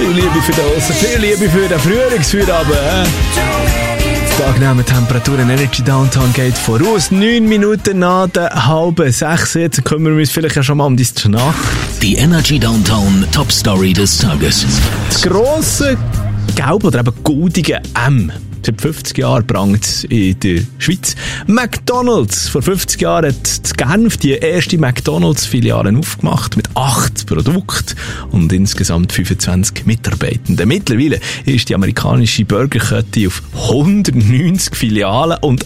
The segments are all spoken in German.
Viel Liebe für das, viel Liebe für den Frühlingsfeierabend. Die angenehmen Temperaturen. Energy Downtown geht voraus. 9 Minuten nach der 5:30. Jetzt kümmern wir uns vielleicht ja schon mal um die Nacht. Die Energy Downtown Top Story des Tages. Das grosse, gelbe oder eben goldige M. Seit 50 Jahren prangt es in der Schweiz. McDonald's. Vor 50 Jahren hat in Genf die erste McDonald's-Filiale aufgemacht mit 8 Produkten und insgesamt 25 Mitarbeitenden. Mittlerweile ist die amerikanische Burgerkette auf 190 Filialen und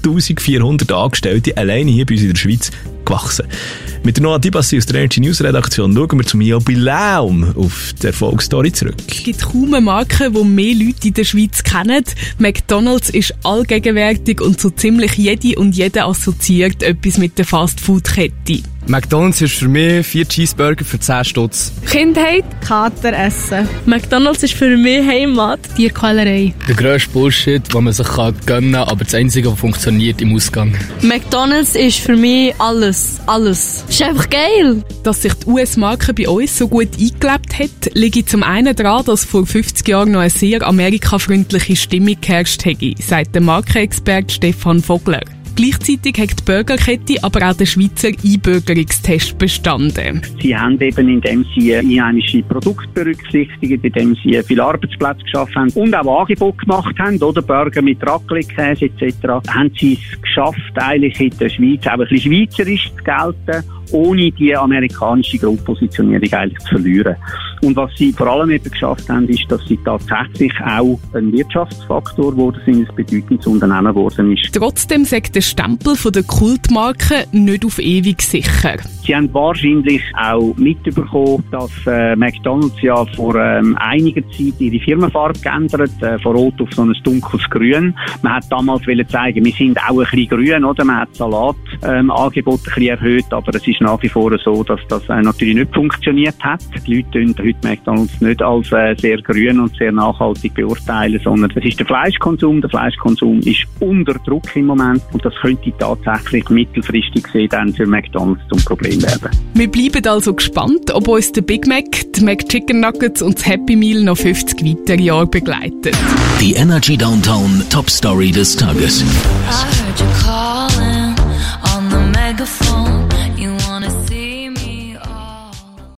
8400 Angestellte alleine hier bei uns in der Schweiz gewachsen. Mit der Noah Dibassi aus der Energy News Redaktion schauen wir zum Jubiläum auf die Erfolgsstory zurück. Es gibt kaum eine Marke, die mehr Leute in der Schweiz kennen. McDonald's ist allgegenwärtig und so ziemlich jede und jeder assoziiert etwas mit der Fast-Food-Kette. McDonald's ist für mich 4 Cheeseburger für 10 Stutz. Kindheit, Kater essen. McDonald's ist für mich Heimat, Tierquälerei. Der grösste Bullshit, den man sich gönnen kann, aber das Einzige, was funktioniert im Ausgang. McDonald's ist für mich alles. Alles. Ist einfach geil. Dass sich die US-Marke bei uns so gut eingelebt hat, liegt zum einen daran, dass vor 50 Jahren noch eine sehr amerikafreundliche Stimmung geherrscht hätte, sagt der Markenexperte Stefan Vogler. Gleichzeitig hat die Burgerkette aber auch den Schweizer Einbürgerungstest bestanden. Sie haben eben, indem sie einheimische Produkte berücksichtigt, indem sie viele Arbeitsplätze geschaffen haben und auch Angebote gemacht haben, oder Burger mit Raclette-Käse etc., haben sie es geschafft, eigentlich in der Schweiz auch ein bisschen schweizerisch zu gelten, ohne die amerikanische Grundpositionierung eigentlich zu verlieren. Und was sie vor allem eben geschafft haben, ist, dass sie tatsächlich auch ein Wirtschaftsfaktor geworden sind, ein bedeutendes Unternehmen geworden ist. Trotzdem sagt der Stempel von der Kultmarke nicht auf ewig sicher. Sie haben wahrscheinlich auch mitbekommen, dass McDonald's ja vor einiger Zeit ihre Firmenfarbe geändert, von rot auf so ein dunkles Grün. Man hat damals zeigen, wir sind auch ein bisschen grün, oder? Man hat Salatangebot ein bisschen erhöht, aber es ist nach wie vor so, dass das natürlich nicht funktioniert hat. Die Leute tun heute McDonald's nicht als sehr grün und sehr nachhaltig beurteilen, sondern es ist der Fleischkonsum. Der Fleischkonsum ist unter Druck im Moment und das könnte tatsächlich mittelfristig gesehen dann für McDonald's zum Problem werden. Wir bleiben also gespannt, ob uns der Big Mac, die McChicken Nuggets und das Happy Meal noch 50 weitere Jahre begleiten. Die Energy Downtown Top Story des Tages. I heard you call.